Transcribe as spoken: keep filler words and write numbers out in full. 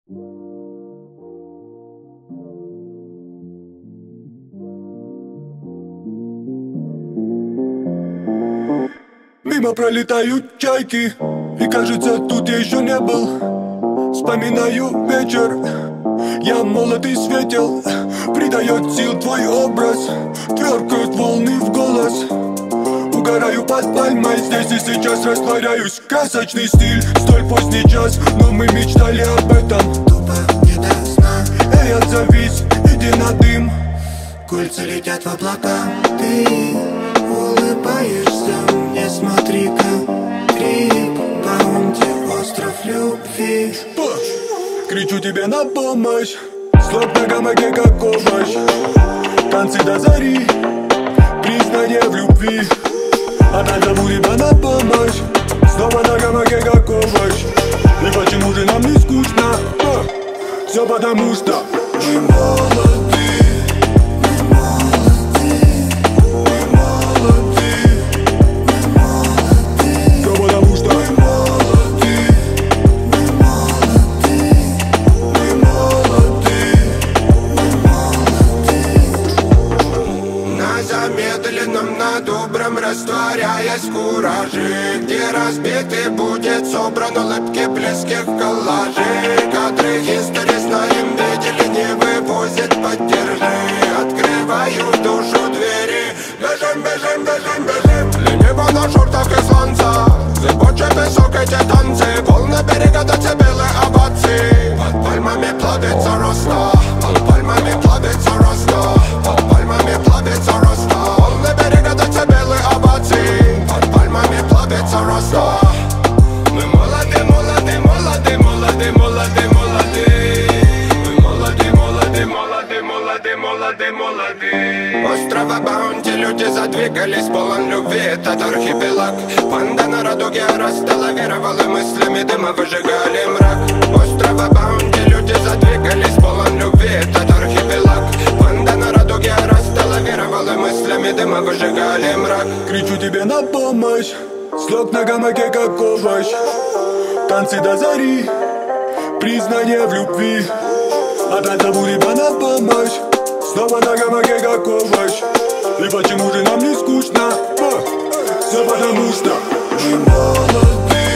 Мимо пролетают чайки, и кажется, тут я еще не был. Вспоминаю вечер, я молод и светел. Придает сил твой образ, тверкают волны в голос. Угораю под пальмой, здесь и сейчас растворяюсь. Красочный стиль, столь поздний час, но мы мечтали об этом. Тупо не до сна. Эй, отзовись, иди на дым. Кольца летят в облака. Ты улыбаешься мне, смотри-ка. Трип, баунти, остров любви. Кричу тебе на помощь, слог на гамаке как овощ. Танцы до зари, признание в любви. Опять зову тебя на помощь, снова на гамаке как овощ. И почему же нам не скучно? Все потому что мы молоды. На добром растворяясь в кураже, где разбитый будет собран улыбки близких коллажей. Кадры истории знаем, видели, не вывозят, поддержи. Открываю в душу двери, бежим, бежим, бежим, бежим. Лениво на шортах и сланца, зыбучий песок, эти танцы. Волны берега до белые овации. Под пальмами плавится роста, под пальмами плавится роста, под пальмами плавится роста. Волны берега до белые овации. Под пальмами плавится роста. Мы молоды, молоды, молоды, молоды, молоды, молоды. Мы молоды, молоды, молоды, молоды, молоды, молоды. Острова Баунти люди задвигались, полон любви, этот архипелаг. Панда на радуге растала, веровала мыслями, дыма выжигали мрак. Острова Баунти люди задвигались, полон любви, этот архипелаг. Панда на радуге растала, веровала мыслями, дыма выжигали мрак. Кричу тебе на помощь, слог на гамаке как овощ. Танцы до зари, признание в любви. Опять зову тебя на помощь, снова на гамаке как овощ. И почему же нам не скучно? Все потому что мы молоды.